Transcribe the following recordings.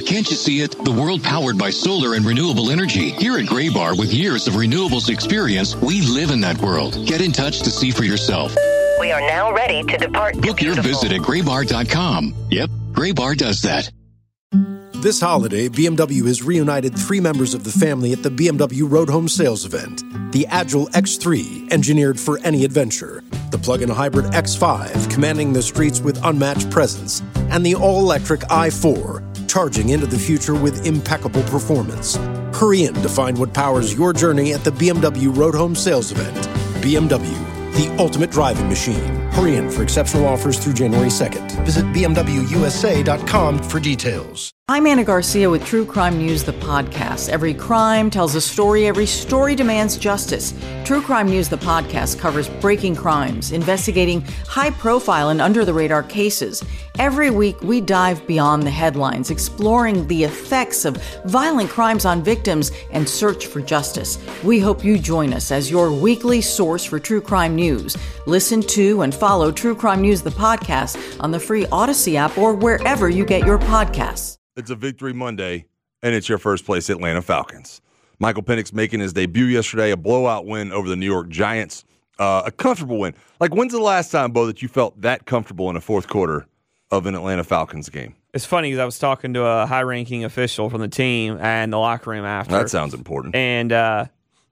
can't you see it? The world powered by solar and renewable energy. Here at Graybar, with years of renewables experience, we live in that world. Get in touch to see for yourself. We are now ready to depart. Book your visit at graybar.com. Yep, Graybar does that. This holiday, BMW has reunited 3 members of the family at the BMW Road Home Sales Event. The Agile X3, engineered for any adventure. The plug-in hybrid X5, commanding the streets with unmatched presence. And the all-electric i4, charging into the future with impeccable performance. Hurry in to find what powers your journey at the BMW Road Home Sales Event. BMW, the ultimate driving machine. Hurry in for exceptional offers through January 2nd. Visit BMWUSA.com for details. I'm Anna Garcia with True Crime News, the podcast. Every crime tells a story. Every story demands justice. True Crime News, the podcast, covers breaking crimes, investigating high-profile and under-the-radar cases. Every week, we dive beyond the headlines, exploring the effects of violent crimes on victims and search for justice. We hope you join us as your weekly source for true crime news. Listen to and follow True Crime News, the podcast, on the free Odyssey app or wherever you get your podcasts. It's a Victory Monday, and it's your first place Atlanta Falcons. Michael Penix making his debut yesterday, a blowout win over the New York Giants, a comfortable win. Like, when's the last time, Bo, that you felt that comfortable in a fourth quarter of an Atlanta Falcons game? It's funny because I was talking to a high-ranking official from the team and the locker room after. That sounds important. And I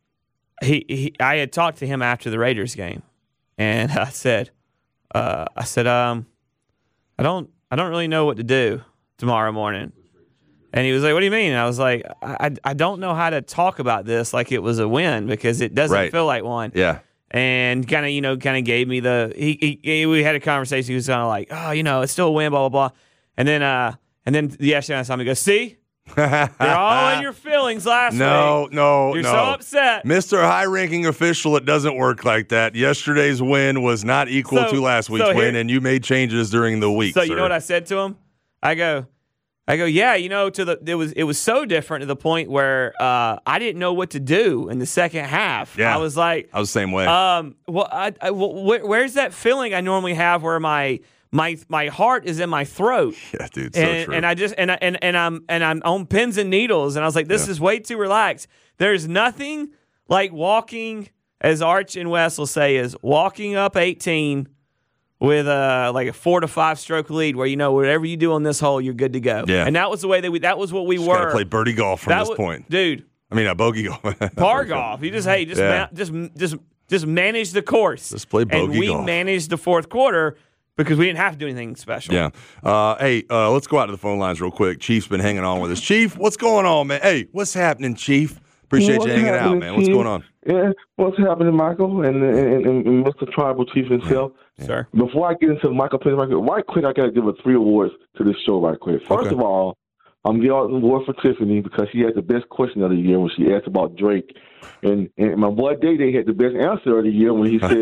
had talked to him after the Raiders game, and I said, I don't really know what to do tomorrow morning. And he was like, what do you mean? And I was like, I don't know how to talk about this like it was a win because it doesn't feel like one. Yeah. And kind of gave me we had a conversation. He was kind of like, oh, it's still a win, blah, blah, blah. And then yesterday time he goes, see? You're all in your feelings last week. No. You're so upset. Mr. High-ranking official, it doesn't work like that. Yesterday's win was not equal to last week's win, and you made changes during the week, So sir. You know what I said to him? I go, yeah, it was so different to the point where I didn't know what to do in the second half. Yeah. I was like, I was the same way. Where's that feeling I normally have where my heart is in my throat? Yeah, dude, so true. And I just and I'm on pins and needles, and I was like, this is way too relaxed. There's nothing like walking, as Arch and Wes will say, is walking up 18 with a 4 to 5 stroke lead, where whatever you do on this hole, you're good to go. Yeah. And that was the way that was what we just were. Gotta play birdie golf from this point, dude. I mean, bogey golf, par golf. You just manage the course. Just play bogey golf. And we managed the fourth quarter because we didn't have to do anything special. Yeah. Let's go out to the phone lines real quick. Chief's been hanging on with us. Chief, what's going on, man? Hey, what's happening, Chief? Appreciate you hanging out, man. What's going on? Yeah, what's happening, Michael, and Mr. Tribal Chief himself? Yeah. Sir. Before I get into Michael Penix, right quick, I got to give 3 awards to this show right quick. First of all, I'm giving an award for Tiffany because she had the best question of the year when she asked about Drake. And my boy Day had the best answer of the year when he said,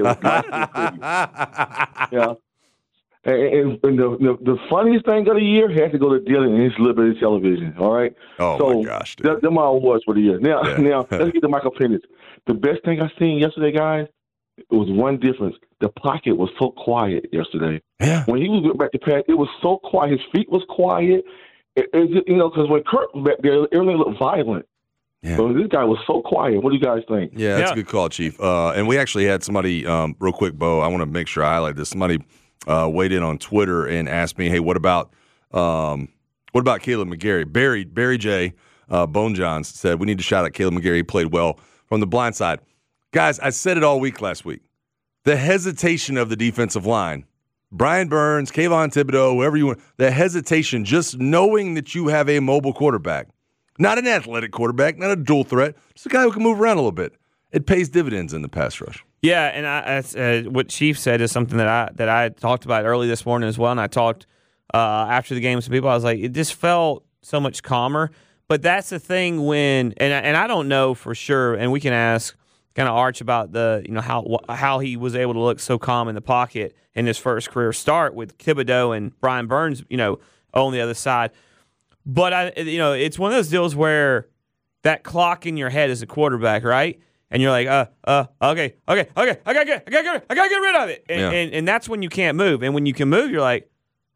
yeah. And the funniest thing of the year has to go to Dylan and his Liberty Television, all right? Oh, my gosh, dude. They're my awards for the year. Now, let's get to Michael Penix. The best thing I seen yesterday, guys, it was one difference. The pocket was so quiet yesterday. Yeah. When he was back to pass, it was so quiet. His feet was quiet. Because when Kurt was back there, everything looked violent. Yeah. So this guy was so quiet. What do you guys think? Yeah, that's a good call, Chief. And we actually had somebody, real quick, Bo, I want to make sure I highlight this. Somebody weighed in on Twitter and asked me, hey, what about Caleb McGarry? Barry J. Bone Johns said, we need to shout out Caleb McGarry. He played well from the blind side. Guys, I said it all week last week. The hesitation of the defensive line, Brian Burns, Kayvon Thibodeau, whoever you want, the hesitation, just knowing that you have a mobile quarterback, not an athletic quarterback, not a dual threat, just a guy who can move around a little bit. It pays dividends in the pass rush. Yeah, and what Chief said is something that I talked about early this morning as well, and I talked after the game with some people. I was like, it just felt so much calmer. But that's the thing when, and I don't know for sure, and we can ask kind of Arch about how he was able to look so calm in the pocket in his first career start with Thibodeau and Brian Burns, on the other side. But it's one of those deals where that clock in your head as a quarterback, right? And you're like, okay, I gotta get rid of it, and that's when you can't move. And when you can move, you're like,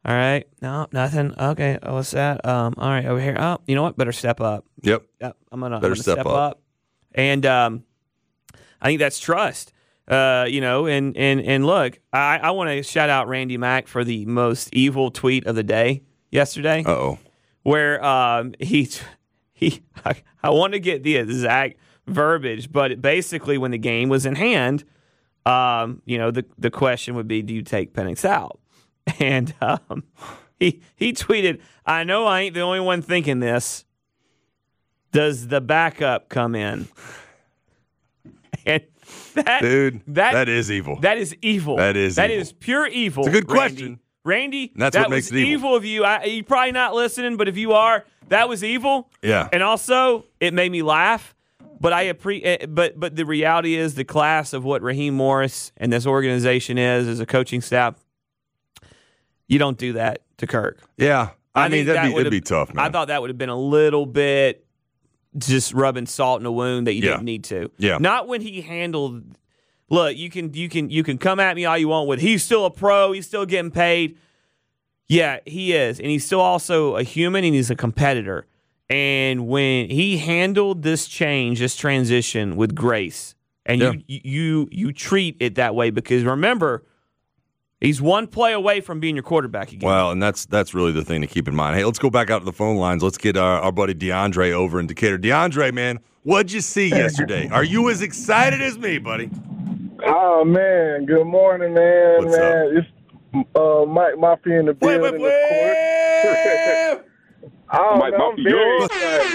All right. No, nothing. Okay. What's that? All right, over here. Oh, you know what? Better step up. Yep. I'm gonna step up. And I think that's trust. And look, I want to shout out Randy Mack for the most evil tweet of the day yesterday. Uh-oh. Where I want to get the exact verbiage, but basically when the game was in hand, the question would be, do you take Penix out? And he tweeted, I know I ain't the only one thinking this. Does the backup come in? And that is evil. That is evil. That is pure evil. It's a good question. Randy, that's that what makes was it evil of you. You're probably not listening, but if you are, that was evil. Yeah. And also, it made me laugh. But but the reality is the class of what Raheem Morris and this organization is as a coaching staff, you don't do that to Kirk. Yeah. I mean, that'd be tough, man. I thought that would have been a little bit just rubbing salt in a wound that you didn't need to. Yeah. Not when he handled. Look, you can come at me all you want with he's still a pro, he's still getting paid. Yeah, he is, and he's still also a human, and he's a competitor. And when he handled this transition with grace, and you treat it that way, because remember, he's one play away from being your quarterback again. Well, and that's really the thing to keep in mind. Hey, let's go back out to the phone lines. Let's get our buddy DeAndre over in Decatur. DeAndre, man, what'd you see yesterday? Are you as excited as me, buddy? Oh, man. Good morning, man. What's up? It's Mike Mafia in the building, of course. Mike Mafia.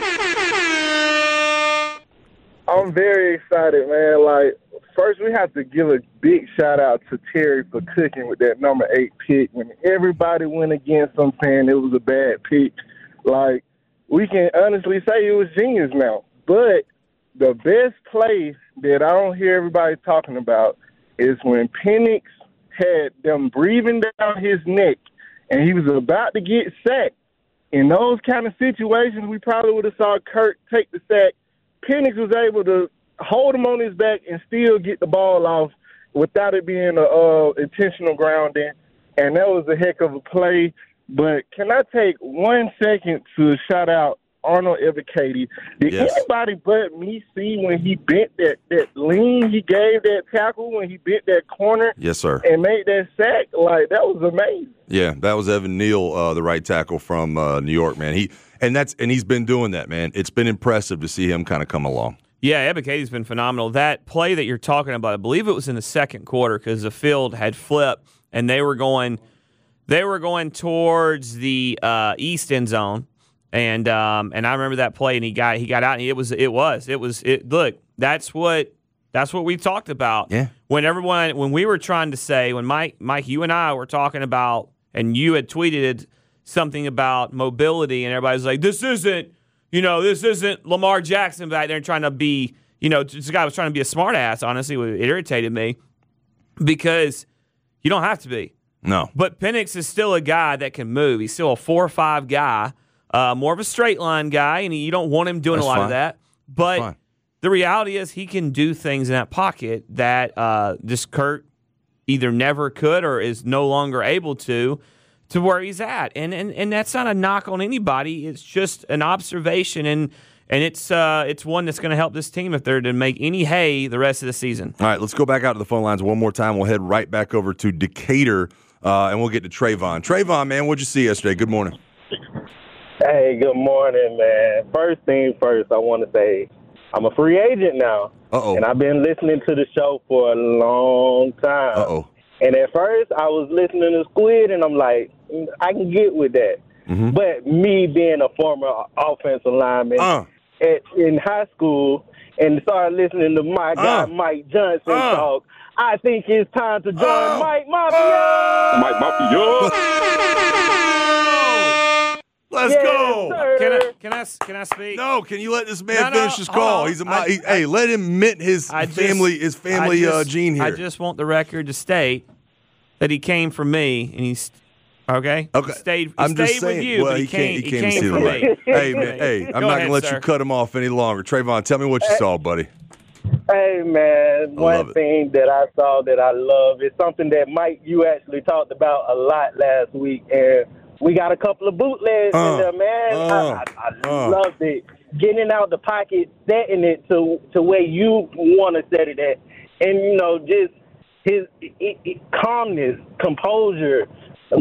I'm very excited, man. Like, first, we have to give a big shout-out to Terry for cooking with that number 8 pick. When everybody went against him saying it was a bad pick, like, we can honestly say it was genius now. But the best play that I don't hear everybody talking about is when Penix had them breathing down his neck and he was about to get sacked. In those kind of situations, we probably would have saw Kirk take the sack. Penix was able to hold him on his back and still get the ball off without it being a intentional grounding, and that was a heck of a play. But can I take 1 second to shout out Arnold Ebiketie? Did anybody but me see when he bent that lean he gave that tackle, when he bent that corner? Yes, sir. And made that sack? Like, that was amazing. Yeah, that was Evan Neal, the right tackle from New York, man. He's been doing that, man. It's been impressive to see him kind of come along. Yeah, Ebiketie's been phenomenal. That play that you're talking about, I believe it was in the second quarter because the field had flipped and they were going towards the east end zone. And I remember that play, and he got out, and it was. Look, that's what we talked about. Yeah. When we were trying to say, when Mike, you and I were talking about, and you had tweeted something about mobility, and everybody's like, this isn't Lamar Jackson back there trying to be, this guy was trying to be a smart ass. Honestly, it irritated me because you don't have to be. No. But Penix is still a guy that can move. He's still a 4-5 guy. More of a straight line guy, and you don't want him doing a lot of that. But the reality is he can do things in that pocket that just Kurt either never could or is no longer able to where he's at. And that's not a knock on anybody. It's just an observation, and it's one that's going to help this team if they're to make any hay the rest of the season. All right, let's go back out to the phone lines one more time. We'll head right back over to Decatur, and we'll get to Trayvon. Trayvon, man, what'd you see yesterday? Good morning. Hey, good morning, man. First thing first, I want to say I'm a free agent now. Uh-oh. And I've been listening to the show for a long time. Uh-oh. And at first, I was listening to Squid, and I'm like, I can get with that. Mm-hmm. But me being a former offensive lineman in high school and started listening to my guy Mike Johnson talk, I think it's time to join Mike Mafia. Mike Mafia. Let's go. Sir. Can I speak? No, can you let this man finish his call? On. Hey, let him mint his family gene here. I just want the record to state that he came from me, and he's okay. Okay, he stayed saying, with you, but he came to see from the me. Hey, man, I'm not going to let you cut him off any longer. Trayvon, tell me what you saw, buddy. Hey, man, one thing that I saw that I love is something that, Mike, you actually talked about a lot last week, and we got a couple of bootlegs in there, man. I loved it. Getting out the pocket, setting it to where you want to set it at. And, you know, just his calmness, composure.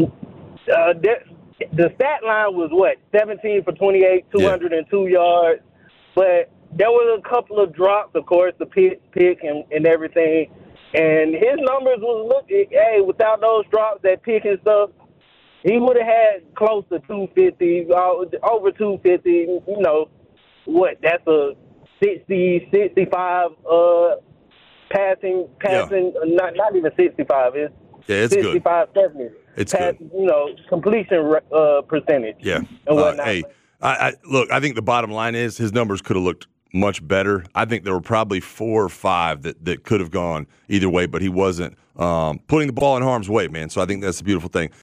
The stat line was, 17 for 28, 202 yards. But there was a couple of drops, of course, the pick and everything. And his numbers was looking, without those drops, that pick and stuff, he would have had close to 250, over 250, you know. That's a 60, 65 passing, not even 65. It's 65, good. 70. It's good. You know, completion percentage. Yeah. And whatnot. Look, I think the bottom line is his numbers could have looked much better. I think there were probably 4 or 5 that could have gone either way, but he wasn't putting the ball in harm's way, man. So I think that's the beautiful thing.